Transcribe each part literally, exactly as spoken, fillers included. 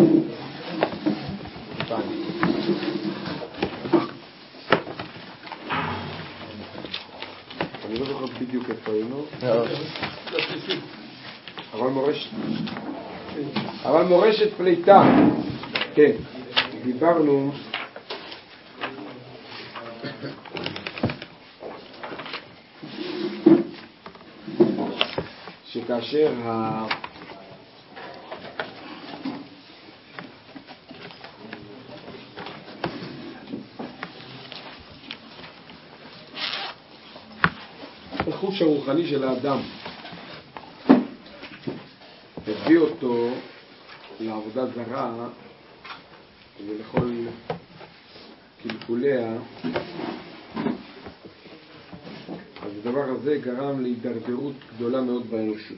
אני לא זוכר בדיוק איפה היינו, אבל מורשת אבל מורשת פליטה. כן, דיברנו שכאשר ה... החוש הרוחני של האדם הביא אותו לעבודה זרה ולכל קלקוליה, אז הדבר הזה גרם להידרדרות גדולה מאוד באנושות.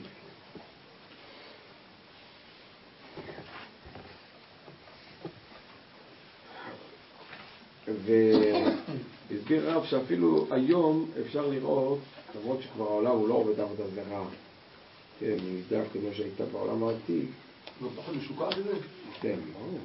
והסביר רב שאפילו היום אפשר לראות, למרות שכבר העולם הוא לא עובד עבודה זרה, כן, נסדר כמו שהייתה בעולם העתיק. לא פחות משוקע בזה? כן, לא.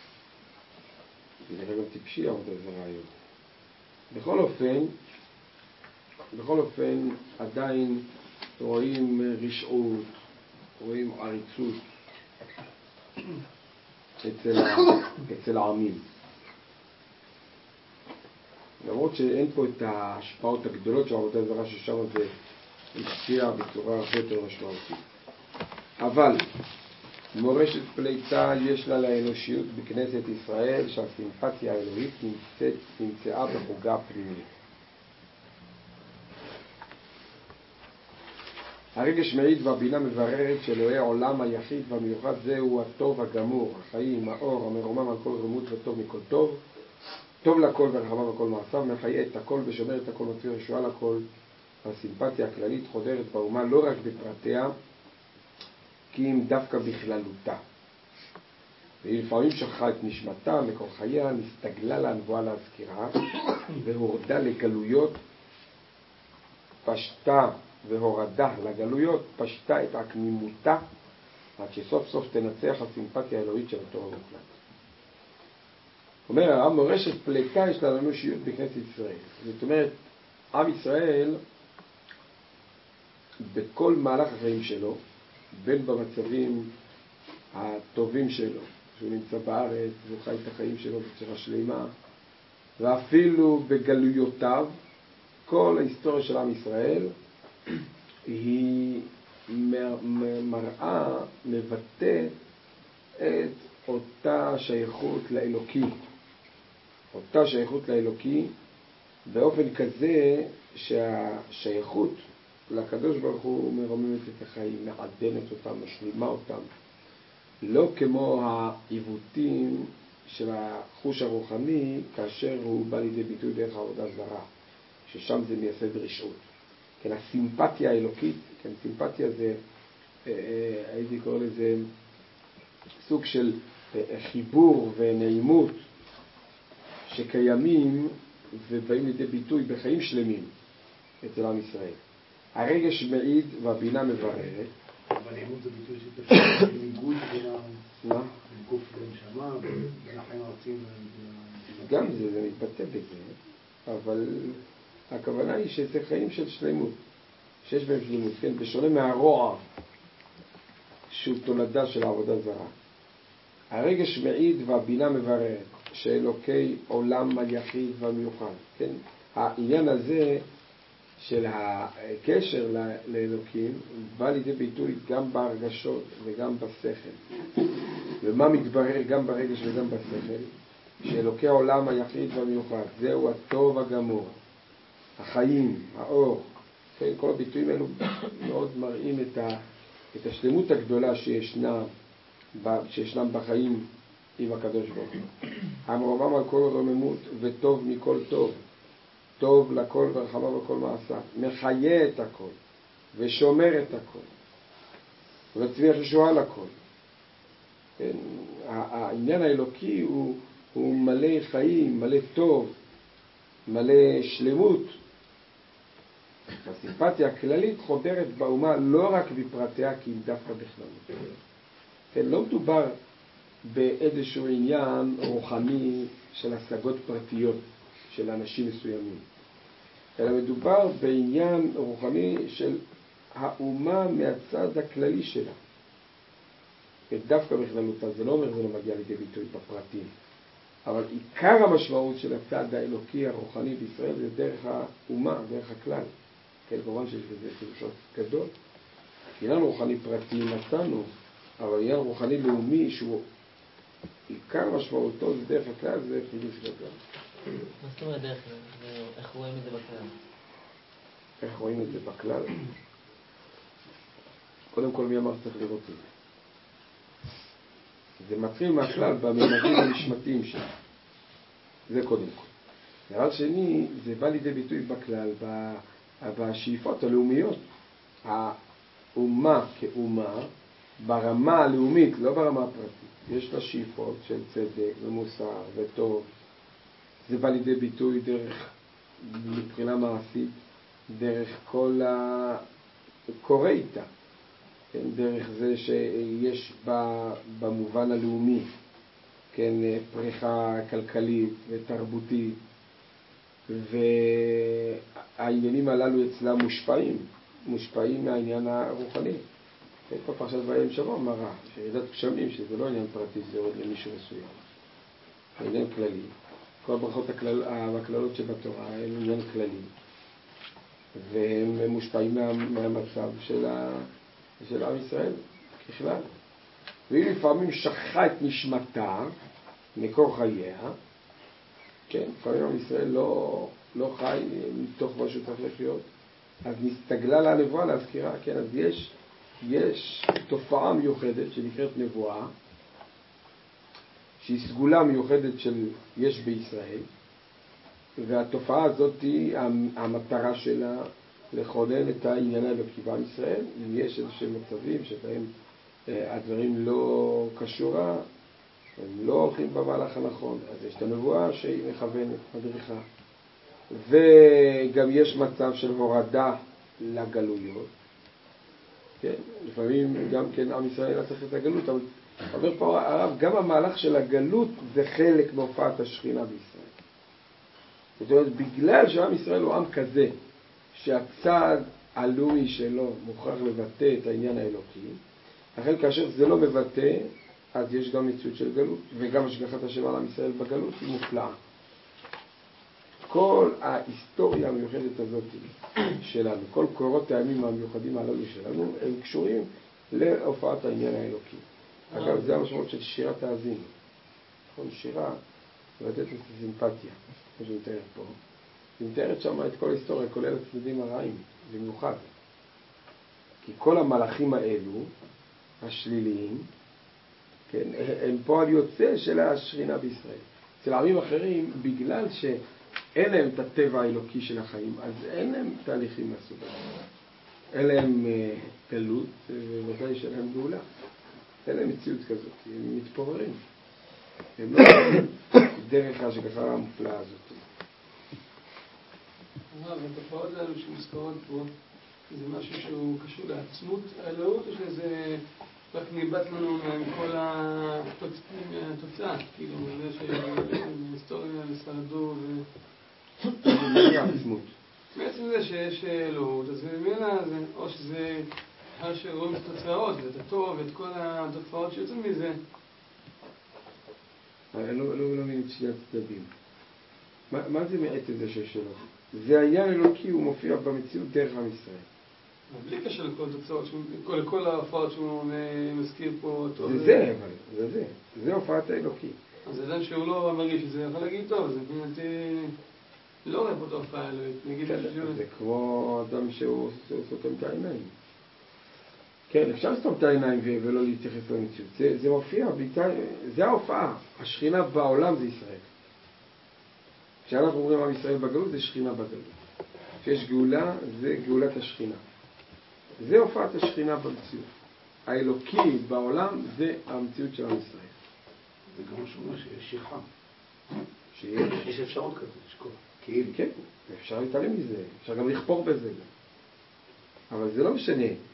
זה גם טיפשי עבודה זרה היום. בכל אופן, בכל אופן עדיין רואים רשעות, רואים עריצות אצל, אצל העמים. למרות שאין פה את ההשפעות הגדולות של עבודה זרה, ששם זה השפיע בצורה הרבה יותר משמעותית. אבל מורשת פליטה יש לה לאנושיות בכנסת ישראל, שהסימפתיה האלוהית נמצאת, נמצאה בחוגה פנימית. הרגש מעיד והבינה מבררת שאלוהי העולם היחיד והמיוחד זהו הטוב הגמור, החיים, האור, המרומם על כל רמות וטוב מכל טוב, טוב לכל ורחמיו וכל מעשיו, מחיה את הכל ושומר את הכל, מצוי ישועה לכל. הסימפתיה הכללית חודרת באומה לא רק בפרטיה, כי אם דווקא בכללותה. והיא לפעמים שכחה את נשמתה, מקור חייה, נסתגלה לנבואה להזכירה, והורדה לגלויות, פשטה והורדה לגלויות, פשטה את עקמימותה, עד שסוף סוף תנצח הסימפתיה האלוהית של התורה המוחלט. אומר, מורשת פליטה יש לנו אנושיות בכנסת ישראל. זאת אומרת, עם ישראל, בכל מהלך החיים שלו, בין במצבים הטובים שלו, שהוא נמצא בארץ, הוא חי את החיים שלו בצורה שלמה, ואפילו בגלויותיו, כל ההיסטוריה של עם ישראל היא מראה, מבטא את אותה שייכות לאלוקי. אותה שייכות לאלוקי באופן כזה שהשייכות לקדוש ברוך הוא מרוממת את החיים, מעדנת אותם, משלימה אותם. לא כמו העיוותים של החוש הרוחני כאשר הוא בא לידי ביטוי דרך העבודה זרה, ששם זה מייסד רשעות. כן, הסימפתיה האלוקית, כן, סימפתיה זה, הייתי קורא לזה סוג של חיבור ונעימות שקיימים ובאים לידי ביטוי בחיים שלמים אצל עם ישראל. הרגש מעיד והבינה מבררת. אבל נעימות זה ביטוי שתפשיר ניגוד בין הגוף והנשמה, בין החיים הארציים. גם זה, זה מתבטא בזה, אבל הכוונה היא שזה חיים של שלמות, שיש בהם שלמות, כן? בשונה מהרוע שהוא תולדה של העבודה זרה. הרגש מעיד והבינה מבררת שאלוקי עולם היחיד והמיוחד, כן? העניין הזה של הקשר לאלוקים בא לידי ביטוי גם בהרגשות וגם בשכל. ומה מתברר גם ברגש וגם בשכל? שאלוקי העולם היחיד והמיוחד זהו הטוב הגמור, החיים, האור, כן? כל הביטויים האלו מאוד מראים את, ה, את השלמות הגדולה שישנה, שישנם בחיים עם הקדוש ברוך הוא. המרומם על כל רוממות וטוב מכל טוב, טוב לכל ורחמיו וכל מעשה, מחיה את הכל ושומר את הכל ומצמיח ישועה לכל. כן? העניין האלוקי הוא, הוא מלא חיים, מלא טוב, מלא שלמות. הסימפתיה הכללית חודרת באומה לא רק בפרטיה כי אם דווקא בכלל. כן, לא מדובר באיזשהו עניין רוחני של השגות פרטיות של אנשים מסוימים, אלא מדובר בעניין רוחני של האומה מהצד הכללי שלה. ודווקא בכללותה, זה לא אומר זה לא מגיע לידי ביטוי בפרטים, אבל עיקר המשמעות של הצד האלוקי הרוחני בישראל זה דרך האומה, דרך הכלל. כן, כמובן שיש בזה חידוש גדול. עניין רוחני פרטי מצאנו, אבל עניין רוחני לאומי שהוא עיקר משמעותו זה דרך הכלל, זה חידוש גדול. מה זאת אומרת דרך כלל? איך רואים את זה בכלל? איך רואים את זה בכלל? קודם כל, מי אמר שצריך לראות את זה? זה מתחיל מהכלל בממדים הנשמתיים שלו. זה קודם כל. דבר שני, זה בא לידי ביטוי בכלל, בשאיפות הלאומיות. האומה כאומה, ברמה הלאומית, לא ברמה הפרטית, יש לה שאיפות של צדק ומוסר וטוב. זה בא לידי ביטוי דרך, מבחינה מעשית, דרך כל הקורא איתה. כן, דרך זה שיש בה, במובן הלאומי, כן, פריחה כלכלית ותרבותית, והעניינים הללו אצלה מושפעים, מושפעים מהעניין הרוחני. כן, פה פרשת ויהי שבוע מראה, שירידת גשמים, שזה לא עניין פרטי, זה יורד למישהו מסוים. העניין כללי. כל הברכות הכלל, הכללות שבתורה הן עניין כללי, והם מושפעים מה, מהמצב של ה... של עם ישראל ככלל. והיא לפעמים שכחה את נשמתה, מקור חייה, כן, לפעמים עם ישראל לא, לא חי מתוך מה שהוא צריך לחיות, אז נסתגלה לנבואה להזכירה, כן, אז יש, יש תופעה מיוחדת שנקראת נבואה, שהיא סגולה מיוחדת של יש בישראל, והתופעה הזאת היא המטרה שלה, לכונן את העניין האלוקי בעם ישראל. אם יש איזשהם מצבים שבהם אה, הדברים לא קשורה, הם לא הולכים במהלך הנכון, אז יש את הנבואה שהיא מכוונת, מדריכה. וגם יש מצב של הורדה לגלויות. כן, לפעמים גם כן עם ישראל לא צריך את הגלות, אבל אומר פה הרב, גם המהלך של הגלות זה חלק מהופעת השכינה בישראל. זאת אומרת, בגלל שעם ישראל הוא עם כזה, שהצד הלאומי שלו מוכרח לבטא את העניין האלוקי, לכן כאשר זה לא מבטא, אז יש גם מציאות של גלות, וגם השגחת השם על עם ישראל בגלות היא מופלאה. כל ההיסטוריה המיוחדת הזאת שלנו, כל קורות הימים המיוחדים הללו שלנו, הם קשורים להופעת העניין האלוקי. אגב, זה המשמעות של שירת האזינו. נכון, שירה, מבטאת את הסימפתיה, כמו שמתאר פה. היא מתארת שם את כל ההיסטוריה, כולל הצדדים הרעים, במיוחד. כי כל המלאכים האלו, השליליים, כן, הם פועל יוצא של השכינה בישראל. אצל העמים אחרים, בגלל שאין להם את הטבע האלוקי של החיים, אז אין להם תהליכים מהסוג הזה. אין להם גלות, ובוודאי שאין להם גאולה. אין להם מציאות כזאת, הם מתפוררים. הם לא דרך השגחה המופלאה הזאת. התופעות האלו שמוזכרות פה, זה משהו שהוא קשור לעצמות האלוהות, או שזה רק ניבט לנו מכל התוצאה, כאילו, זה שההיסטוריה ושרדו ו... זה העצמות. בעצם זה שיש אלוהות, אז ממנה זה, או שזה, אחר שרואים את התוצאות, ואת הטוב, ואת כל התופעות שיוצאים מזה. אני לא מבין את שני הצדדים. מה זה מעט את זה שיש אלוהות? זה העניין האלוקי, הוא מופיע במציאות דרך עם ישראל. בלי קשר לכל התוצאות, לכל ההופעות שהוא מזכיר פה. זה זה, אבל, זה זה. זה הופעת האלוקי. אז אדם שהוא לא מרגיש את זה, יכול להגיד טוב, זה מבחינתי לא רואה פה את ההופעה האלוהית. זה כמו אדם שהוא סותם את העיניים. כן, אפשר לסתום את העיניים ולא להתייחס למציאות. זה מופיע, זה ההופעה. השכינה בעולם זה ישראל. כשאנחנו אומרים עם ישראל בגלות, זה שכינה בגלות. כשיש גאולה, זה גאולת השכינה. זה הופעת השכינה במציאות. האלוקי בעולם זה המציאות של עם ישראל. זה גם משהו אומר שיש שכחה. שיש? יש אפשרות כזאת, לשכוח. כאילו, כן, אפשר להתעלם מזה, אפשר גם לכפור בזה. אבל זה לא משנה.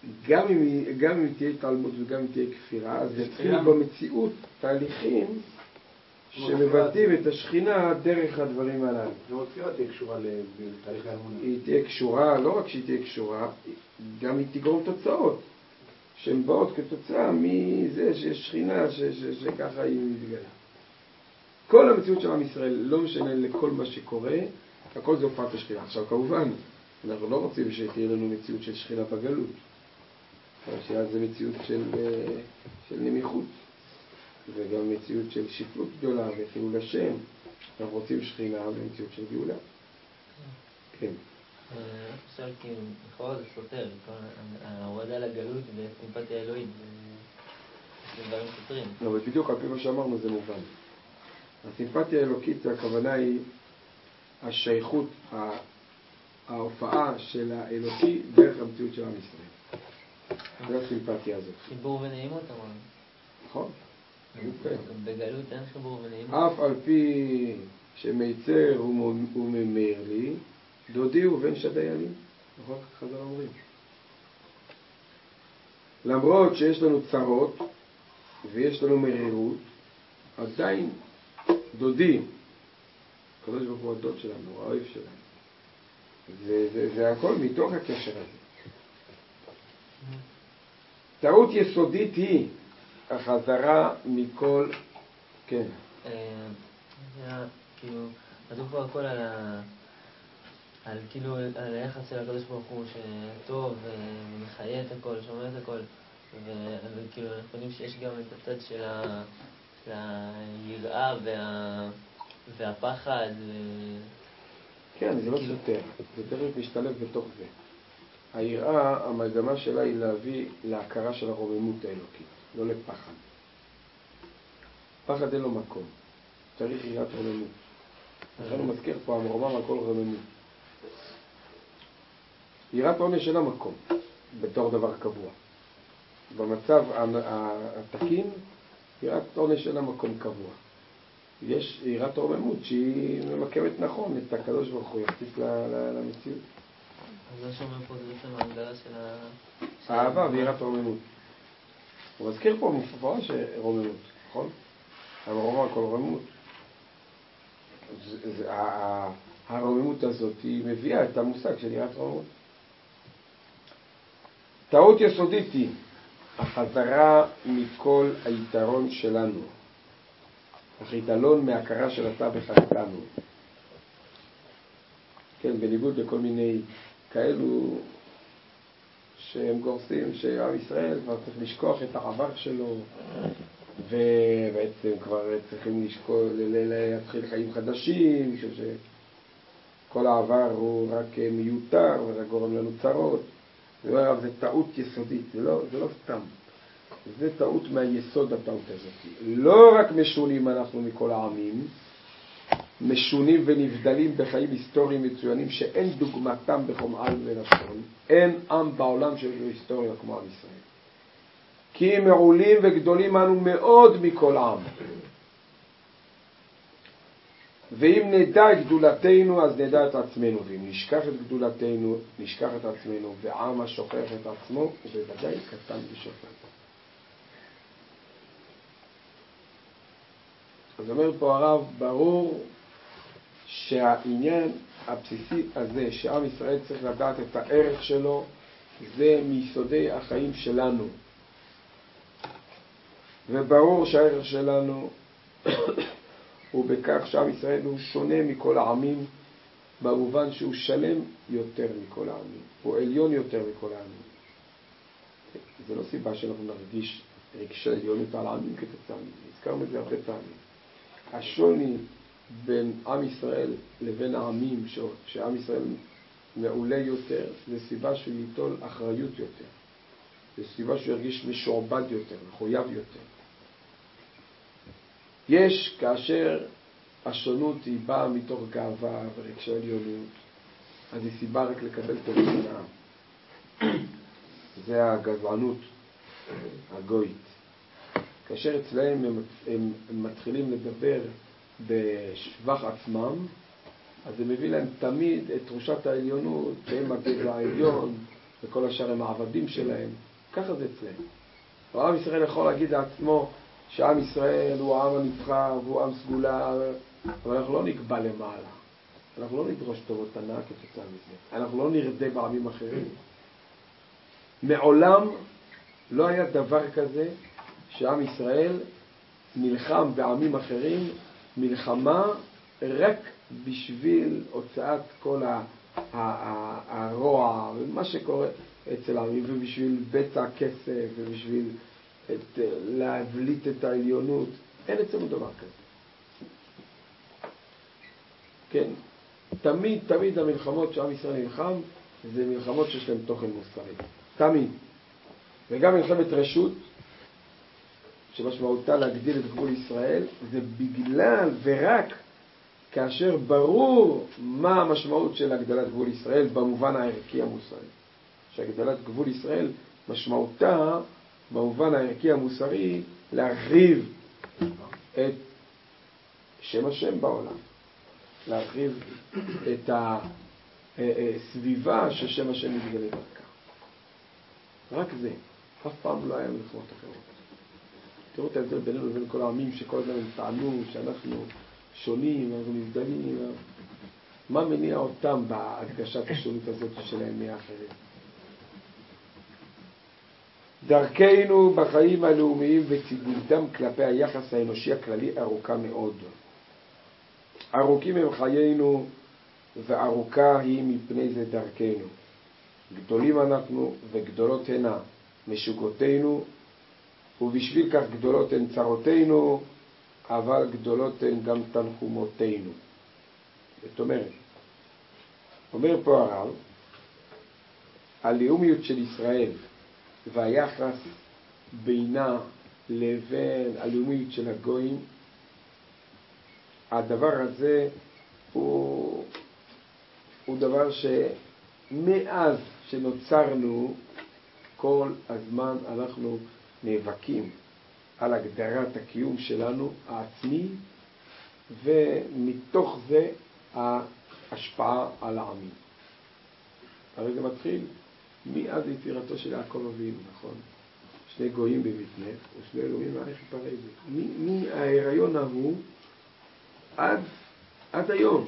גם אם, גם אם תהיה התעלמות וגם אם תהיה כפירה, אז יתחילו במציאות תהליכים שמבטאים את השכינה דרך הדברים הללו. וכפירה תהיה קשורה לתהליך האמונה. היא תהיה קשורה, לא רק שהיא תהיה קשורה, גם היא תגרום תוצאות, שהן באות כתוצאה מזה שיש שכינה ש- ש- שככה היא מתגלה. כל המציאות של עם ישראל, לא משנה לכל מה שקורה, הכל זה הופעת השכינה. עכשיו כמובן, אנחנו לא רוצים שתהיה לנו מציאות של שכינה בגלות, שאז זה מציאות של, של נמיכות, וגם מציאות של שפלות גדולה וחילול השם. אנחנו רוצים שכינה ומציאות של גאולה. כן. אני חושב כאילו, לכאורה זה סותר, ההורדה לגלות וסימפתיה אלוהית, זה דברים סותרים. לא, אבל בדיוק על פי מה שאמרנו זה מובן. הסימפתיה האלוקית, הכוונה היא השייכות, ההופעה של האלוקי דרך המציאות של עם ישראל. זה הסימפתיה הזאת. חיבור ונעימות אמרנו. נכון. בגלות אין חיבור ונעימות. אף על פי שמיצר וממיר לי, דודי ובן שדיינים. נכון, חז"ל אומרים. למרות שיש לנו צרות ויש לנו מרירות, עדיין דודי, הקדוש ברוך הוא הדוד שלנו, האוהב שלנו. זה, זה, זה הכל מתוך הקשר הזה. טעות יסודית היא החזרה מכל, כן. כאילו, כתוב פה הכל על ה... על כאילו, על היחס של הקדוש ברוך הוא שטוב ומחיה את הכל, שומע את הכל, וכאילו אנחנו יודעים שיש גם את הצד של היראה והפחד. כן, זה לא סותר, זה תכף משתלב בתוך זה. היראה, המגמה שלה היא להביא להכרה של הרוממות האלוקית, לא לפחד. פחד אין לו מקום, צריך יראת רוממות. לכן הוא מזכיר פה המרומם על כל רוממות. יראת עונש אין המקום בתור דבר קבוע. במצב התקין, יראת עונש אין המקום קבוע. יש יראת רוממות שהיא ממקמת נכון את הקדוש ברוך הוא יחסית למציאות. אז לא שומע פה זה בעצם ההגדרה של ה... אהבה ויראת רוממות. הוא מזכיר פה מפורש רוממות, נכון? המרומם על כל רוממות. הרוממות הזאת היא מביאה את המושג של יראת רוממות. טעות יסודית היא החזרה מכל היתרון שלנו, החיתלון מהכרה של אתה בחלקנו. כן, בניגוד לכל מיני כאלו שהם גורסים שעם ישראל כבר צריך לשכוח את העבר שלו, ובעצם כבר צריכים לשכוח, להתחיל חיים חדשים, שכל העבר הוא רק מיותר ורק גורם לנו צרות. זה, זה טעות יסודית, זה לא, זה לא סתם. זה טעות מהיסוד הטעות הזאת. לא רק משונים אנחנו מכל העמים, משונים ונבדלים בחיים היסטוריים מצוינים שאין דוגמתם בחום על ולשון. אין עם בעולם שיש לו היסטוריה כמו עם ישראל. כי מעולים וגדולים אנו מאוד מכל עם. ואם נדע את גדולתנו אז נדע את עצמנו, ואם נשכח את גדולתנו נשכח את עצמנו, ועם השוכח את עצמו הוא בוודאי קטן ושופט. אז אומר פה הרב, ברור שהעניין הבסיסי הזה שעם ישראל צריך לדעת את הערך שלו, זה מיסודי החיים שלנו. וברור שהערך שלנו הוא בכך שעם ישראל הוא שונה מכל העמים, במובן שהוא שלם יותר מכל העמים, הוא עליון יותר מכל העמים. זה לא סיבה שאנחנו נרגיש רגשי עליונות על העמים כתוצאה מזה, הזכרנו את זה הרבה פעמים. השוני בין עם ישראל לבין העמים, שעם ישראל מעולה יותר, זה סיבה שהוא ייטול אחריות יותר. זה סיבה שהוא ירגיש משועבד יותר, מחויב יותר. יש כאשר השונות היא באה מתוך גאווה ורגשי עליונות, אז היא סיבה רק לקבל את המדינה. זה הגזענות הגוית. כאשר אצלהם הם, הם, הם מתחילים לדבר בשבח עצמם, אז זה מביא להם תמיד את תחושת העליונות, שהם הגזע העליון, וכל השאר הם העבדים שלהם. ככה זה אצלם. עם ישראל יכול להגיד לעצמו שעם ישראל הוא העם הנבחר והוא עם סגולה, אבל אנחנו לא נקבע למעלה. אנחנו לא נדרוש טובות הנאה כתוצאה מזה. אנחנו לא נרדה בעמים אחרים. מעולם לא היה דבר כזה שעם ישראל נלחם בעמים אחרים, מלחמה רק בשביל הוצאת כל הרוע ומה שקורה אצל העמים, ובשביל בצע כסף ובשביל את, להבליט את העליונות. אין אצלנו דבר כזה. כן, תמיד, תמיד המלחמות שעם ישראל נלחם זה מלחמות שיש להם תוכן מוסרי. תמיד. וגם מלחמת רשות, שמשמעותה להגדיל את גבול ישראל, זה בגלל ורק כאשר ברור מה המשמעות של הגדלת גבול ישראל במובן הערכי המוסרי. שהגדלת גבול ישראל משמעותה במובן הערכי המוסרי להרחיב את שם השם בעולם. להרחיב את הסביבה ששם השם מתגלה דרכה. רק זה. אף פעם לא היה מלחמות אחרות. תראו את ההבדל בינינו לבין כל העמים שכל הזמן הם טענו שאנחנו שונים, אנחנו נבדלים. מה מניע אותם בהדגשת השונות הזאת שלהם מאחרים? דרכנו בחיים הלאומיים וצידותם כלפי היחס האנושי הכללי ארוכה מאוד. ארוכים הם חיינו וארוכה היא מפני זה דרכנו. גדולים אנחנו וגדולות הנה משוגותינו, ובשביל כך גדולות הן צרותינו, אבל גדולות הן גם תנחומותינו. זאת אומרת, אומר פה הרב, הלאומיות של ישראל והיחס בינה לבין הלאומיות של הגויים, הדבר הזה הוא, הוא דבר שמאז שנוצרנו כל הזמן אנחנו נאבקים על הגדרת הקיום שלנו העצמי, ומתוך זה ההשפעה על העמים. הרי זה מתחיל מאז יצירתו של יעקב אבינו, נכון? שני גויים בבטנך ושני אלוהים מעריך פרזת. מההיריון ההוא עד, עד היום.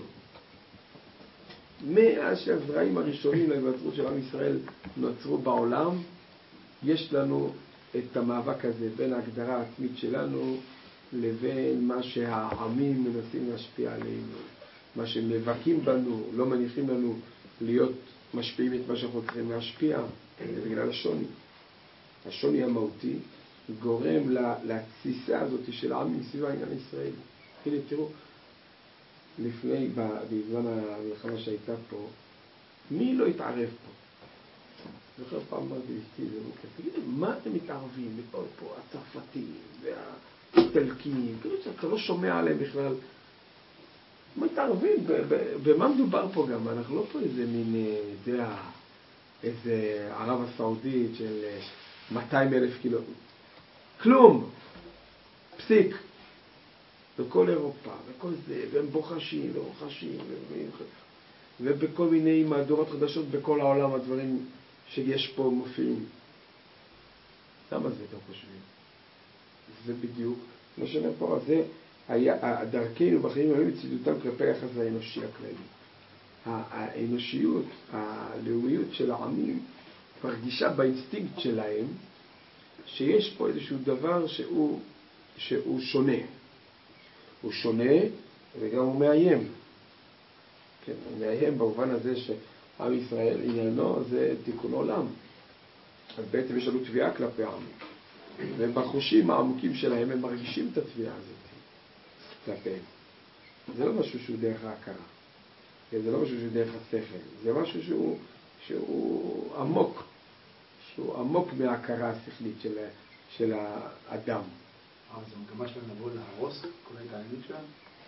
מאז שהזרעים הראשונים להיווצרות של עם ישראל נוצרו בעולם, יש לנו את המאבק הזה בין ההגדרה העצמית שלנו לבין מה שהעמים מנסים להשפיע עלינו, מה שמבקים בנו, לא מניחים לנו להיות משפיעים את מה שאנחנו צריכים להשפיע, זה בגלל השוני. השוני המהותי גורם לתסיסה הזאת של העמים סביב העניין הישראלי. הנה תראו, לפני, בזמן המלחמה שהייתה פה, מי לא התערב פה? זוכר פעם אמרתי אשתי, זה מוקד, תגידו, מה אתם מתערבים? פה, פה הצרפתים והאיטלקים, כאילו שאתה לא שומע עליהם בכלל. מתערבים, במה מדובר פה גם? אנחנו לא פה איזה מין, זה, איזה ערב הסעודית של מאתיים אלף קילו. כלום! פסיק! בכל אירופה, וכל זה, והם בוחשים ורוחשים, ובכל מיני מהדורות חדשות בכל העולם הדברים שיש פה מופיעים. למה זה אתם חושבים? זה בדיוק מה שאומר פה, זה היה, דרכנו בחיים היו מצידותם כלפי היחס האנושי הכללי. האנושיות, הלאומיות של העמים, מרגישה באינסטינקט שלהם שיש פה איזשהו דבר שהוא, שהוא שונה. הוא שונה וגם הוא מאיים. כן, הוא מאיים במובן הזה שעם ישראל עניינו זה תיקון עולם. אז בעצם יש לנו תביעה כלפי העמים. ובחושים העמוקים שלהם הם מרגישים את התביעה הזאת כלפיהם. זה לא משהו שהוא דרך ההכרה. זה לא משהו שהוא דרך השכל. זה משהו שהוא, שהוא עמוק. שהוא עמוק מההכרה השכלית של, של האדם. אז המגמה שלהם לבוא להרוס כל ההתעניינות שלהם?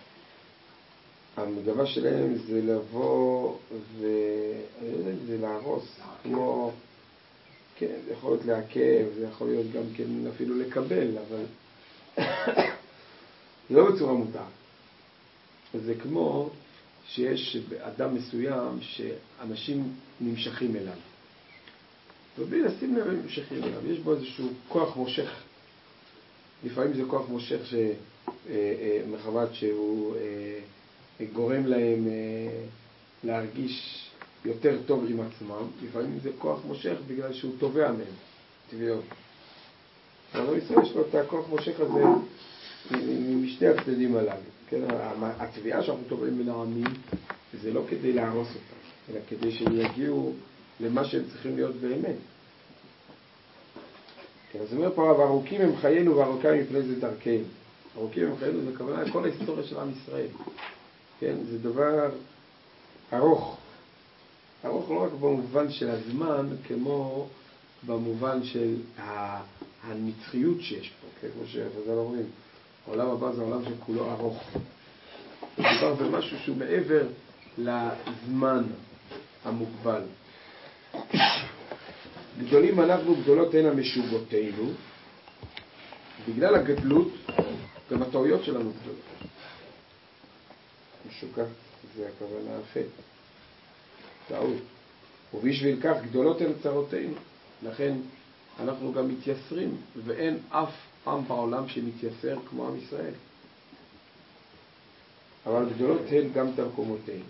המגמה שלהם זה לבוא ו... אני לא יודע אם זה להרוס, כמו... כן, זה יכול להיות לעכב, זה יכול להיות גם כן אפילו לקבל, אבל... לא בצורה מודעת. זה כמו שיש אדם מסוים שאנשים נמשכים אליו. ובלי לשים לב הם ממשכים אליו. יש בו איזשהו כוח מושך. לפעמים זה כוח מושך שמחמת שהוא גורם להם להרגיש יותר טוב עם עצמם. לפעמים זה כוח מושך בגלל שהוא תובע מהם. טבעיות. אבל ישראל יש לו את הכוח מושך הזה משני הצדדים הללו. כן? התביעה שאנחנו תובעים בין העמים זה לא כדי להרוס אותם, אלא כדי שהם יגיעו למה שהם צריכים להיות באמת. כן, אז אומר פה, והארוכים הם חיינו והארוכים מפני זה דרכנו. ארוכים הם חיינו זה כוונה כל ההיסטוריה של עם ישראל. כן, זה דבר ארוך. ארוך לא רק במובן של הזמן, כמו במובן של הנצחיות שיש פה. כן, כמו שחז"ל אומרים, העולם הבא זה העולם שכולו ארוך. מדובר במשהו שהוא מעבר לזמן המוגבל. גדולים אנחנו, גדולות הן המשוגותינו. בגלל הגדלות, גם הטעויות שלנו גדולות. משוגע, זה הכוונה החטא. טעות. ובשביל כך גדולות הן צרותינו. לכן אנחנו גם מתייסרים, ואין אף עם בעולם שמתייסר כמו עם ישראל. אבל גדולות הן גם תרקומותינו.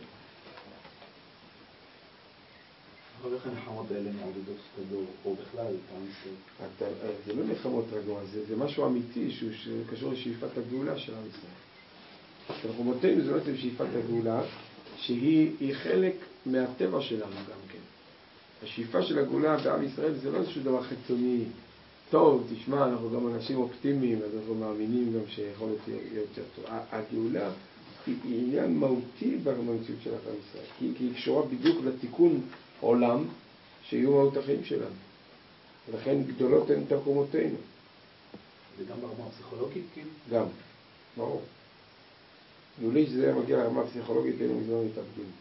אבל איך הנחמות האלה מעבודות כדור, או בכלל, עם ישראל? זה לא נחמות רגוע, זה, זה משהו אמיתי שהוא קשור לשאיפת הגאולה של עם ישראל. תרקומותינו זה בעצם שאיפת הגאולה, שהיא חלק מהטבע שלנו גם כן. השאיפה של הגאולה בעם ישראל זה לא איזשהו דבר חיצוני. טוב, תשמע, אנחנו גם אנשים אופטימיים, אז אנחנו מאמינים גם שיכול להיות יותר טוב. הגאולה היא עניין מהותי במציאות של עם ישראל, כי, כי היא קשורה בדיוק לתיקון עולם שיהיו מהות החיים שלנו. ולכן גדולות הן תרקומותינו. זה גם ברמה הפסיכולוגית, כאילו? גם, ברור. לולי שזה מגיע לרמה הפסיכולוגית, היינו מזמן מתאבדים.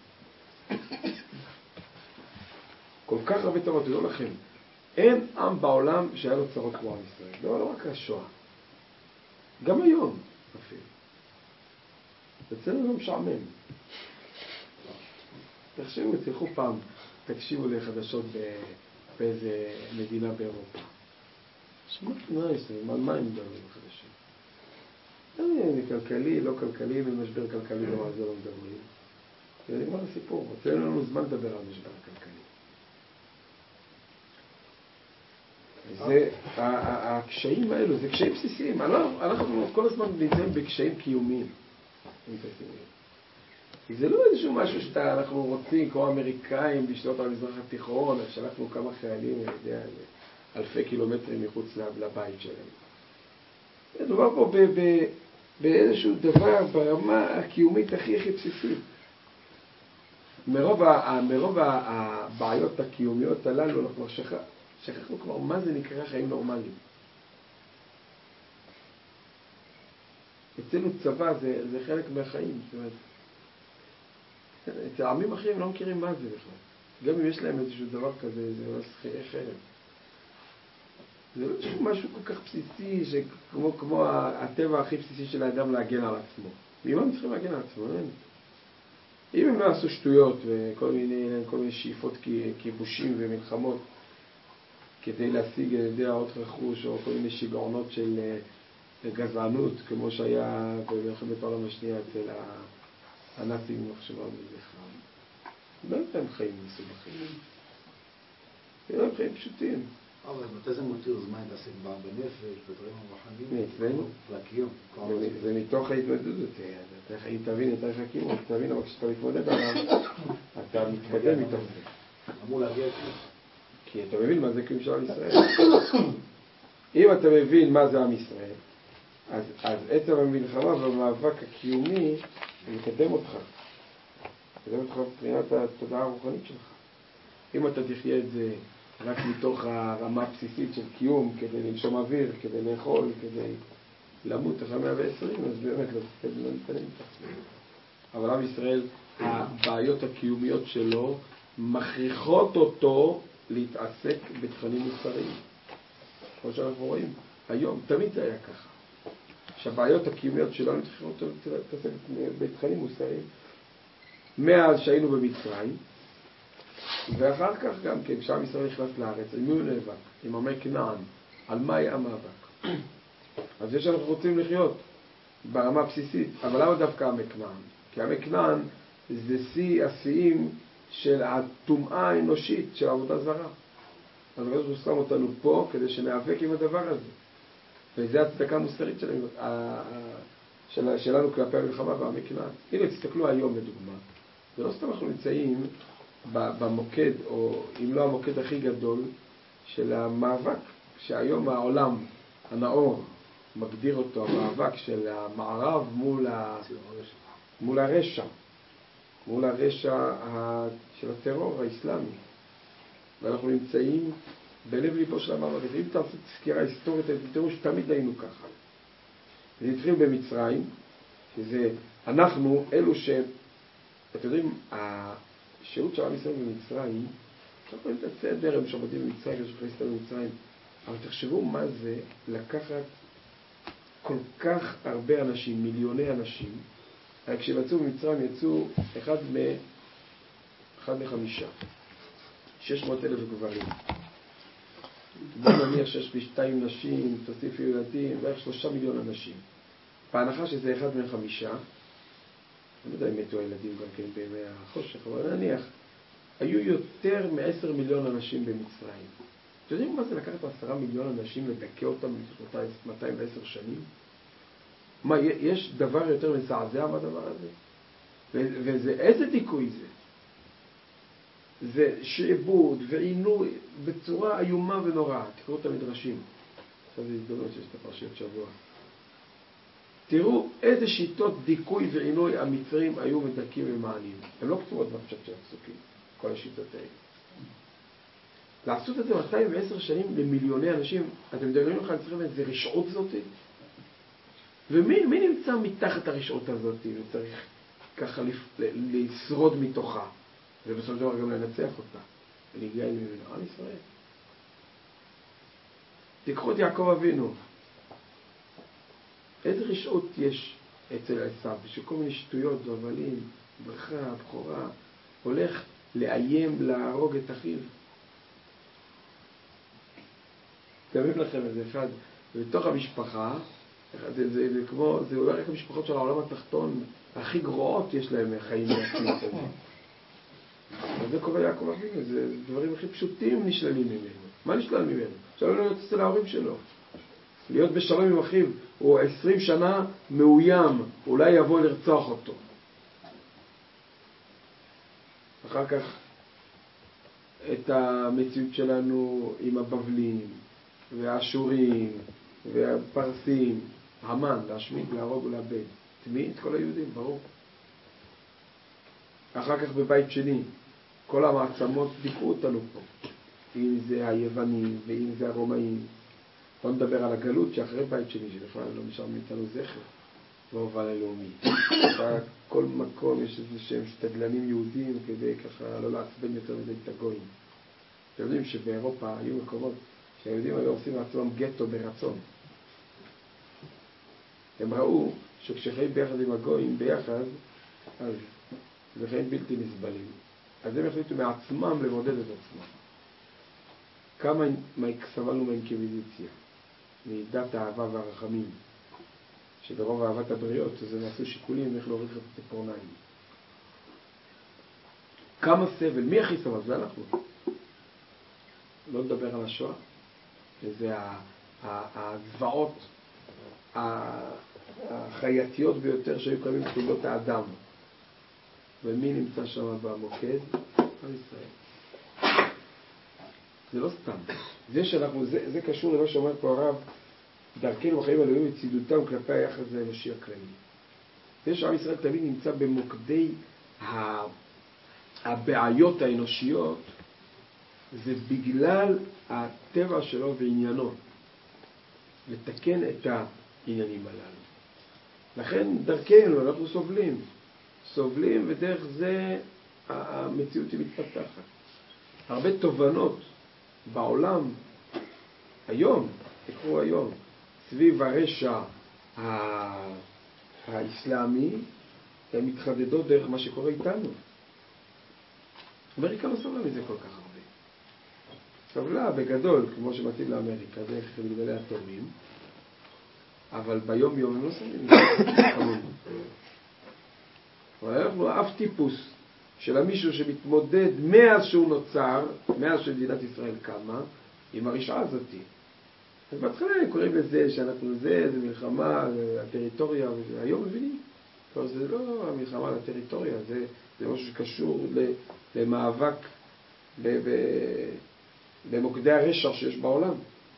כל כך הרבה צרות, תדעו לכם. אין עם בעולם שהיה לו צרות כמו עם ישראל. לא, לא רק השואה. גם היום, אפילו. אצלנו לא משעמם. תחשבו, תלכו פעם, תקשיבו לחדשות באיזה מדינה באירופה. שמעת מה יש להם, על מה הם מדברים בחדשות? זה כלכלי, לא כלכלי, במשבר כלכלי, לא על זה לא מדברים. זה נגמר הסיפור. אצלנו לנו זמן לדבר על משבר כלכלי. זה, הקשיים האלו, זה קשיים בסיסיים. אנחנו כל הזמן נמצאים בקשיים קיומיים. זה לא איזשהו משהו שאנחנו רוצים, כמו אמריקאים, לשלוט על המזרח התיכון, שלחנו כמה חיילים, אני יודע, אלפי קילומטרים מחוץ לבית שלהם. מדובר פה באיזשהו דבר ברמה הקיומית הכי הכי בסיסית. מרוב הבעיות הקיומיות הללו, אנחנו כבר שכח, שכחנו כבר מה זה נקרא חיים נורמליים. אצלנו צבא זה, זה חלק מהחיים. זאת אומרת, אצל העמים אחרים לא מכירים מה זה בכלל. גם אם יש להם איזשהו דבר כזה, זה לא שכירי חרב. זה לא איזשהו משהו כל כך בסיסי, שכמו, כמו הטבע הכי בסיסי של האדם להגן על עצמו. ממה הם צריכים להגן על עצמו? אין. אם הם לא עשו שטויות וכל מיני, כל מיני שאיפות כיבושים ומלחמות, כדי להשיג יודע עוד רכוש או כל מיני שיגעונות של גזענות, כמו שהיה במלחמת העולם השנייה אצל הנאצים מחשבה מזכרם. לא הם חיים מסובכים. הם חיים פשוטים. אבל מתי זה מותיר זמן להתעסק בנפש, בדברים הרוחניים? אצלנו? להקיום. זה מתוך ההתמודדות. אם תבין את איך הקיום, תבין, אבל כשאתה מתמודד עליו, אתה מתקדם מתוך זה. אמור להגיע את זה. כי אתה מבין מה זה קיום של עם ישראל. אם אתה מבין מה זה עם ישראל, אז, אז עצם המלחמה והמאבק הקיומי מקדם אותך. מקדם אותך מבחינת התודעה הרוחנית שלך. אם אתה תחיה את זה רק מתוך הרמה הבסיסית של קיום, כדי לנשום אוויר, כדי לאכול, כדי למות אחרי מאה ועשרים, אז באמת לא תתקדם, לא נתקדם איתך. אבל עם ישראל, הבעיות הקיומיות שלו מכריחות אותו להתעסק בתכנים מוסריים. כמו שאנחנו רואים היום, תמיד זה היה ככה. שהבעיות הקיומיות שלנו מכריחות אותו להתעסק בתכנים מוסריים. מאז שהיינו במצרים, ואחר כך גם כן, כשעם ישראל נכנס לארץ, עם מי הוא נאבק? עם עמי כנען. על מה היה המאבק? אז זה שאנחנו רוצים לחיות ברמה הבסיסית, אבל למה דווקא עמי כנען? כי עמי כנען זה שיא השיאים של הטומאה האנושית של העבודה זרה. אז הקדוש ברוך הוא שם אותנו פה כדי שנאבק עם הדבר הזה. וזו הצדקה המוסרית שלנו, של, שלנו כלפי המלחמה בעמי כנען. הנה, תסתכלו היום לדוגמה. זה לא סתם אנחנו נמצאים במוקד, או אם לא המוקד הכי גדול, של המאבק, שהיום העולם הנאור מגדיר אותו, המאבק של המערב מול, ה... מול הרשע, מול הרשע ה... של הטרור האסלאמי. ואנחנו נמצאים בלב ליבו של המאבק. אם תעשו סקירה היסטורית, אתם תראו שתמיד היינו ככה. זה התחיל במצרים, שזה אנחנו, אלו ש... אתם יודעים, השהות של עם ישראל במצרים, עכשיו רואים את הסדר, הם שעבדים במצרים, יש לכם להסתכל במצרים, אבל תחשבו מה זה לקחת כל כך הרבה אנשים, מיליוני אנשים, כשהם יצאו במצרים יצאו אחד, מ... אחד מחמישה, שש מאות אלף גברים. בוא נניח שיש לי שתיים נשים, תוסיפי ילדים, בערך שלושה מיליון אנשים. בהנחה שזה אחד מחמישה, אני לא יודע אם מתו הילדים גם כן בימי החושך, אבל נניח, היו יותר מעשר מיליון אנשים במצרים. אתם יודעים מה זה לקחת עשרה מיליון אנשים לדכא אותם מאתיים ועשר שנים? מה, יש דבר יותר מזעזע בדבר הזה? וזה, איזה דיכוי זה? זה שעבוד ועינוי בצורה איומה ונוראה. תקראו את המדרשים. עכשיו זה הזדמנות שיש את הפרשיות שבוע. תראו איזה שיטות דיכוי ועינוי המצרים היו מדכאים ומענים. הם לא כתובות בפשט של הפסוקים, כל השיטות האלה. לעשות את זה מאתיים ועשר שנים למיליוני אנשים, אתם מדברים לך, אני צריכים איזה רשעות זאת? ומי מי נמצא מתחת הרשעות הזאת וצריך ככה לשרוד מתוכה, ובסופו של דבר גם לנצח אותה, ולהגיע עם ממנו, עם ישראל. תיקחו את יעקב אבינו. איזה רשעות יש אצל עשיו, בשביל כל מיני שטויות, דובלים, ברכה, בחורה, הולך לאיים להרוג את אחיו. תמיד לכם איזה אחד, בתוך המשפחה, זה, זה, זה כמו, זה אולי רק המשפחות של העולם התחתון, הכי גרועות יש להם חיים מהכנסת הזה. אז זה קורה יעקב אבינו, זה דברים הכי פשוטים נשללים ממנו. מה נשלל ממנו? שלא להיות אצל ההורים שלו. להיות בשלום עם אחיו, הוא עשרים שנה מאוים, אולי יבוא לרצוח אותו. אחר כך את המציאות שלנו עם הבבלים והאשורים והפרסים, המן, להשמיד, להרוג ולאבד. תמיד את כל היהודים, ברור. אחר כך בבית שני, כל המעצמות דיכאו אותנו פה. אם זה היוונים ואם זה הרומאים. בוא נדבר על הגלות שאחרי בית שני, שבכלל לא נשאר מאיתנו זכר, בהובל הלאומי. כל מקום יש איזה שהם שתדלנים יהודים כדי ככה לא לעצבן יותר מדי את הגויים. אתם יודעים שבאירופה היו מקומות שהיהודים היו עושים לעצמם גטו ברצון. הם ראו שכשחיים ביחד עם הגויים ביחד, אז זה חיים בלתי נסבלים. אז הם החליטו מעצמם לבודד את עצמם. כמה סבלנו מהאינקוויזיציה, מדת האהבה והרחמים, שברוב אהבת הבריות זה נעשו שיקולים איך להוריך את הציפורניים. כמה סבל, מי הכי סבל? זה אנחנו. לא לדבר על השואה, וזה הזוועות החייתיות ביותר שהיו קיימים בתולדות האדם. ומי נמצא שם במוקד? עם ישראל. זה לא סתם. זה שאנחנו, זה, זה קשור למה שאומר פה הרב, דרכנו בחיים הלאומיים וצידותם כלפי היחס האנושי הכללי. זה שעם ישראל תמיד נמצא במוקדי הבעיות האנושיות, זה בגלל הטבע שלו ועניינו. לתקן את העניינים הללו. לכן דרכנו אנחנו סובלים. סובלים ודרך זה המציאות היא מתפתחת. הרבה תובנות בעולם, היום, תקחו היום, סביב הרשע האסלאמי, הן מתחדדות דרך מה שקורה איתנו. אמריקה לא סבלה מזה כל כך הרבה. סבלה בגדול, כמו שמתאים לאמריקה, דרך מגדלי התאומים, אבל ביום יום הם לא סבלים מזה כמונו. אבל אנחנו אף טיפוס של המישהו שמתמודד מאז שהוא נוצר, מאז שמדינת ישראל קמה, עם הרשעה הזאת. אז בהתחלה הם קוראים לזה שאנחנו זה, זה מלחמה, זה הטריטוריה, היום מבינים. אבל זה לא המלחמה לטריטוריה, זה, זה משהו שקשור למאבק במוקדי הרשע שיש בעולם.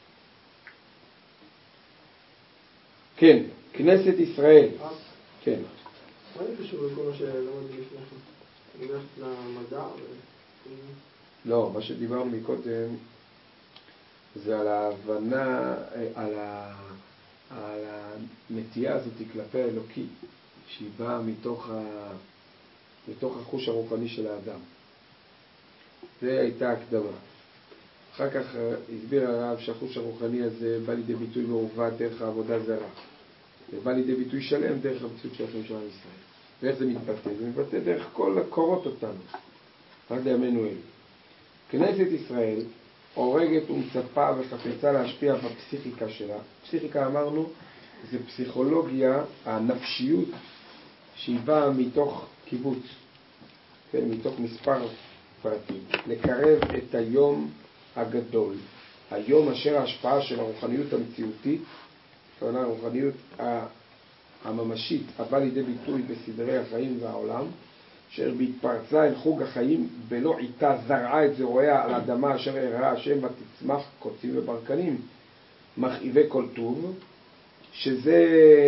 כן, כנסת ישראל. כן. מה זה קשור לכל מה שלמדתי לפני כן? אני הולכת למדע ו... לא, מה שדיברנו מקודם זה על ההבנה, על, ה... על הנטייה הזאת כלפי האלוקי, שהיא באה מתוך, ה... מתוך החוש הרוחני של האדם. זה הייתה הקדמה. אחר כך הסביר הרב שהחוש הרוחני הזה בא לידי ביטוי מעובד דרך העבודה זרה. ובא לידי ביטוי שלם דרך המציאות של החיים של עם ישראל. ואיך זה מתבטא? זה מתבטא דרך כל הקורות אותנו. עד לימינו אלו. כנסת ישראל הורגת ומצפה וחפצה להשפיע בפסיכיקה שלה. פסיכיקה אמרנו, זה פסיכולוגיה, הנפשיות שהיא באה מתוך קיבוץ, כן, מתוך מספר פרטים. לקרב את היום הגדול, היום אשר ההשפעה של הרוחניות המציאותית, הרוחניות הממשית, הבא לידי ביטוי בסדרי החיים והעולם, אשר בהתפרצה אל חוג החיים בלא עיתה זרעה את זרועיה על אדמה אשר הראה השם ותצמח קוצים וברקנים, מכאיבי כל טוב, שזה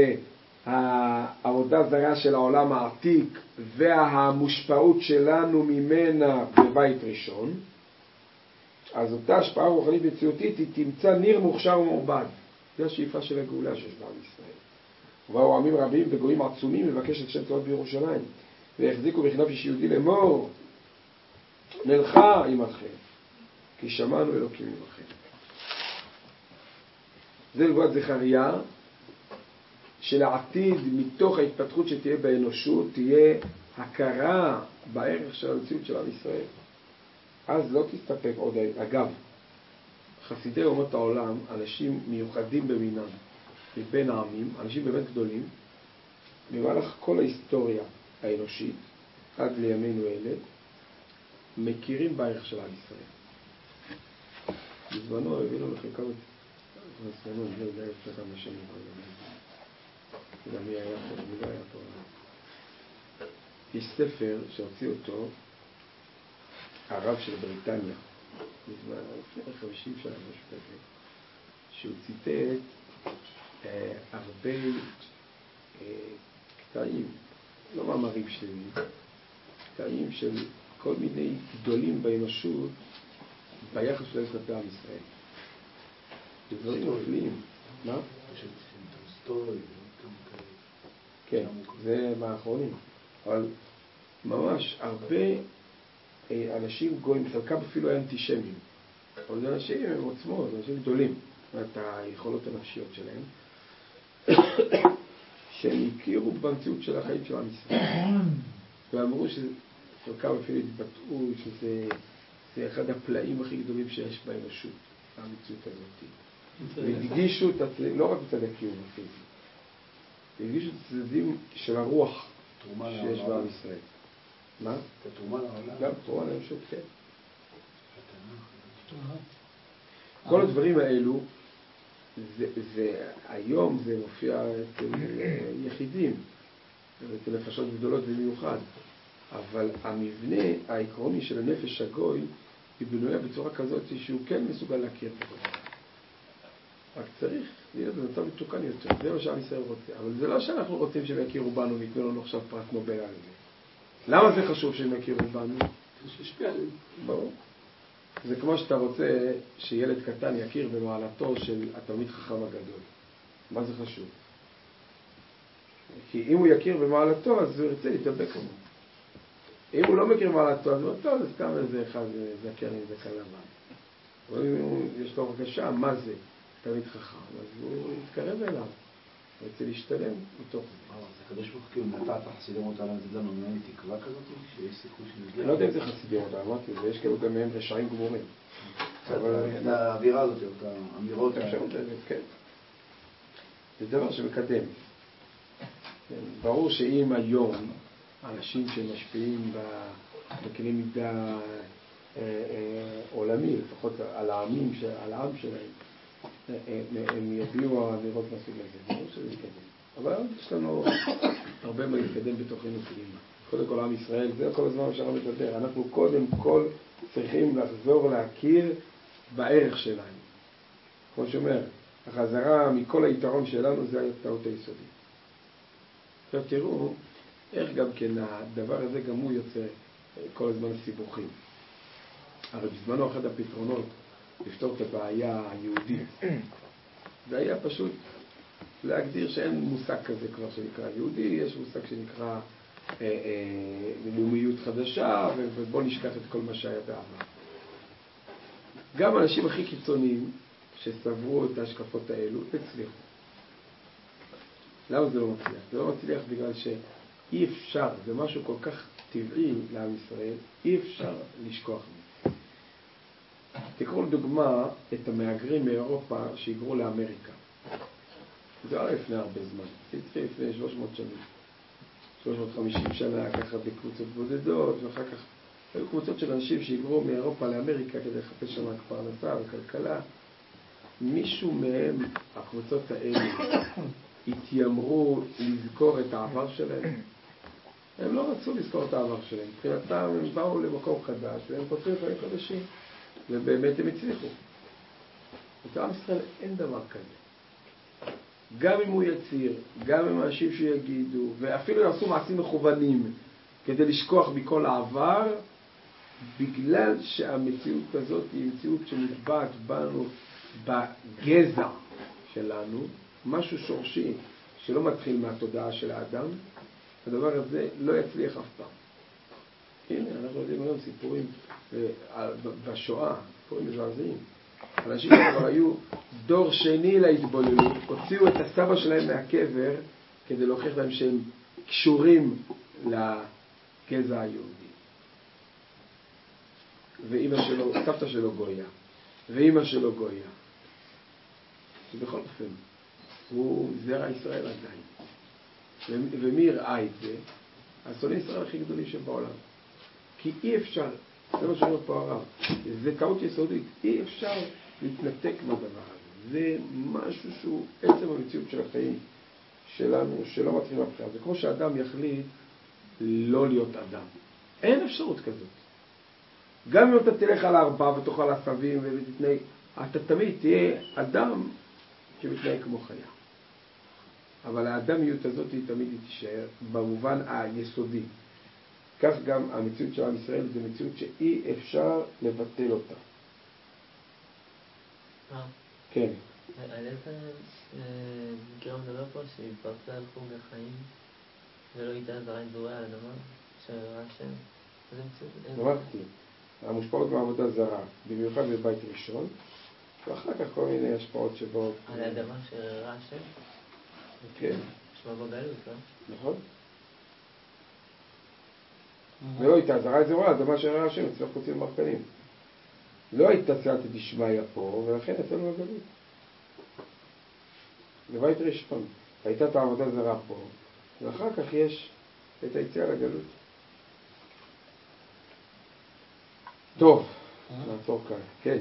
העבודה זרה של העולם העתיק והמושפעות שלנו ממנה בבית ראשון. אז אותה השפעה רוחנית מציאותית היא תמצא ניר מוכשר ומעובד. זו השאיפה של הגאולה שיש בעם ישראל. ובאו עמים רבים וגויים עצומים לבקש את שם צבאות בירושלים, והחזיקו בכנף איש יהודי לאמור, נלכה עמכם, כי שמענו אלוקים עמכם. זה נבואת זכריה, שלעתיד מתוך ההתפתחות שתהיה באנושות, תהיה הכרה בערך של המציאות של עם ישראל. אז לא תסתפק עוד. אגב, חסידי אומות העולם, אנשים מיוחדים במינם, מבין העמים, אנשים באמת גדולים, במהלך כל ההיסטוריה האנושית, עד לימינו אלה, מכירים בערך של עם ישראל. בזמנו הבינו לכם כמה, בזמנו, אני לא יודע לפני כמה שנים, גם מי היה פה, מי לא היה פה. יש ספר שהוציא אותו, הרב של בריטניה, לפני חמישים שנה, משהו כזה, שהוא ציטט אה, הרבה אה, קטעים, לא מאמרים שלמים, קטעים של כל מיני גדולים באנושות ביחס שלהם כלפי עם ישראל. זה דברים מופלאים. מה? כן, זה מהאחרונים. אבל ממש הרבה אנשים גויים, חלקם אפילו היה אנטישמים. אבל זה אנשים הם עוצמות, אנשים גדולים. את היכולות הנפשיות שלהם. שהם הכירו במציאות של החיים של עם ישראל. ואמרו שחלקם אפילו התבטאו שזה זה אחד הפלאים הכי גדולים שיש באנושות, המציאות הזאת. והדגישו את הצדדים, לא רק את הצד הקיום הפיזי, והדגישו את הצדדים של הרוח שיש בעם ישראל. מה? את התרומה לעולם. גם תרומה לאנושות, כן. כל הדברים האלו, זה, זה, היום זה מופיע אצל יחידים, אצל נפשות גדולות במיוחד, אבל המבנה העקרוני של הנפש הגוי היא בנויה בצורה כזאת שהוא כן מסוגל להכיר את הכל. רק צריך להיות במצב מתוקן יותר, זה מה שעם ישראל רוצה. אבל זה לא שאנחנו רוצים שהם יכירו בנו ויתנו לנו עכשיו פרס נובל על זה. למה זה חשוב שהם יכירו בנו? זה שישפיע עליהם. ברור. זה כמו שאתה רוצה שילד קטן יכיר במעלתו של התלמיד חכם הגדול. מה זה חשוב? כי אם הוא יכיר במעלתו, אז הוא ירצה להתאבק כמובן. אם הוא לא מכיר מעלתו, אז הוא טוב, זה סתם איזה אחד, זה הכר עם זה כאן לבן. אבל אם יש לו הרגשה, מה זה תלמיד חכם? אז הוא יתקרב אליו. רוצה להשתלם מתוך זה. אז הקדוש ברוך הוא נתת חסידים אותה להגיד לנו מעין תקווה כזאת, שיש סיכוי שנגיע. אני לא יודע אם זה חסידים אותה, אמרתי, ויש כאילו גם מהם רשעים גמורים. את האווירה הזאת, את האמירות האלה. כן. זה דבר שמקדם. ברור שאם היום אנשים שמשפיעים בקנה מידה עולמי, לפחות על העמים, על העם שלהם, הם יביאו אמירות מהסוג הזה. ברור שזה יקדם. אבל יש לנו הרבה מה להתקדם בתוכנו פנימה. קודם כל עם ישראל, זה כל הזמן אפשר לדבר. אנחנו קודם כל צריכים לחזור להכיר בערך שלנו. כמו שאומר, החזרה מכל היתרון שלנו זה הטעות היסודית. עכשיו תראו איך גם כן הדבר הזה גם הוא יוצא כל הזמן סיבוכים. הרי בזמנו אחד הפתרונות לפתור את הבעיה היהודית. זה היה פשוט להגדיר שאין מושג כזה כבר שנקרא יהודי, יש מושג שנקרא אה, אה, לאומיות חדשה, ובוא נשכח את כל מה שהיה בעבר. גם האנשים הכי קיצוניים שסברו את ההשקפות האלו הצליחו. למה זה לא מצליח? זה לא מצליח בגלל שאי אפשר, זה משהו כל כך טבעי לעם ישראל, אי אפשר לשכוח מזה. תקראו לדוגמה את המהגרים מאירופה שהיגרו לאמריקה. זה היה לפני הרבה זמן, זה התחיל לפני שלוש מאות שנים, שלוש מאות וחמישים שנה, ככה בקבוצות בודדות, ואחר כך היו קבוצות של אנשים שהיגרו מאירופה לאמריקה כדי לחפש שם פרנסה וכלכלה. מישהו מהם, הקבוצות האלה, התיימרו לזכור את העבר שלהם. הם לא רצו לזכור את העבר שלהם. מבחינתם הם באו למקום חדש והם פותחים דברים חדשים, ובאמת הם הצליחו. בעם ישראל אין דבר כזה. גם אם הוא יציר, גם אם אנשים שיגידו, ואפילו יעשו מעשים מכוונים כדי לשכוח מכל העבר, בגלל שהמציאות הזאת היא מציאות שנטבעת בנו בגזע שלנו, משהו שורשי שלא מתחיל מהתודעה של האדם, הדבר הזה לא יצליח אף פעם. הנה, אנחנו יודעים היום סיפורים בשואה, סיפורים מזעזעים. אנשים שכבר היו דור שני להתבוללות, הוציאו את הסבא שלהם מהקבר כדי להוכיח להם שהם קשורים לגזע היהודי. ואמא שלו, סבתא שלו גויה, ואמא שלו גויה. ובכל אופן, הוא זרע ישראל עדיין. ומי יראה את זה? השונאי ישראל הכי גדולים שבעולם. כי אי אפשר, זה מה שאומר פה הרב, זה טעות יסודית, אי אפשר להתנתק מהדבר הזה. זה משהו שהוא עצם המציאות של החיים שלנו, שלא מתחיל מהבחירה. זה כמו שאדם יחליט לא להיות אדם. אין אפשרות כזאת. גם אם אתה תלך על הארבע ותאכל עשבים ותתנהג, אתה תמיד תהיה אדם שמתנהג כמו חיה. אבל האדמיות הזאת היא תמיד תישאר במובן היסודי. כך גם המציאות של עם ישראל זה מציאות שאי אפשר לבטל אותה. אה. כן. על איזה מקרה מדבר פה שהתפרצה על חוג החיים ולא הייתה זרעי זורע על אדמה שראה השם? איזה מציאות? אמרתי, המושפעות מעבודה זרה, במיוחד בבית ראשון, ואחר כך כל מיני השפעות שבאות. על האדמה שראה השם? כן. נשמע בגלות, לא? נכון. ולא הייתה זרעי זורע, אדמה שראה השם, אצלך חוצים מרפנים. לא הייתה סייעתא דשמיא פה, ולכן יצאנו בגלות. בבית ראשון, הייתה את העבודה זרה פה, ואחר כך יש את היציאה לגלות. טוב, נעצור כאן. כן.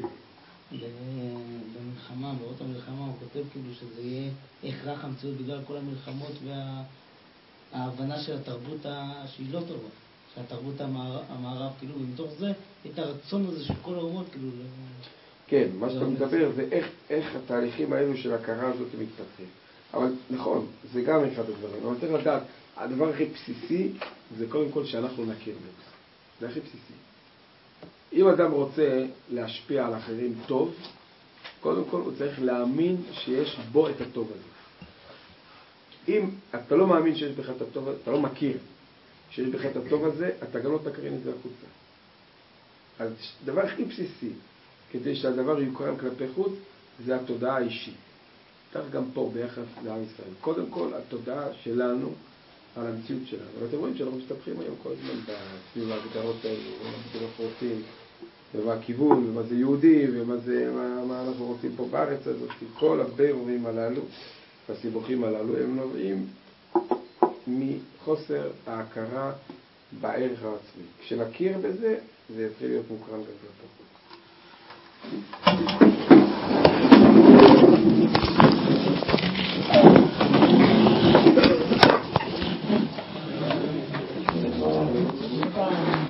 במלחמה, באות המלחמה, הוא כותב כאילו שזה יהיה הכרח המציאות בגלל כל המלחמות וההבנה של התרבות שהיא לא טובה. שהתרבות המערב, כאילו, ומתוך זה, את הרצון הזה של כל האומות, כאילו... כן, מה שאתה מדבר זה איך, איך התהליכים האלו של הכרה הזאת מתפתחים. אבל נכון, זה גם אחד הדברים. אבל צריך לדעת, הדבר הכי בסיסי זה קודם כל שאנחנו נכיר בזה. זה הכי בסיסי. אם אדם רוצה להשפיע על אחרים טוב, קודם כל הוא צריך להאמין שיש בו את הטוב הזה. אם אתה לא מאמין שיש בך את הטוב הזה, אתה לא מכיר שיש בך את הטוב הזה, אתה גם לא תקרין את זה החוצה. אז דבר הכי בסיסי, כדי שהדבר יוקרן כלפי חוץ, זה התודעה האישית. כך גם פה ביחס לעם ישראל. קודם כל, התודעה שלנו על המציאות שלנו. ואתם רואים שאנחנו מסתבכים היום כל הזמן בסביב ההגדרות האלה, ומה אנחנו רוצים, ומה הכיוון, ומה זה יהודי, ומה זה, מה, מה אנחנו רוצים פה בארץ הזאת. כל הבירורים הללו, והסיבוכים הללו, הם נובעים מחוסר ההכרה בערך העצמי. כשנכיר בזה, זה יתחיל להיות מוקרן גם כלפי.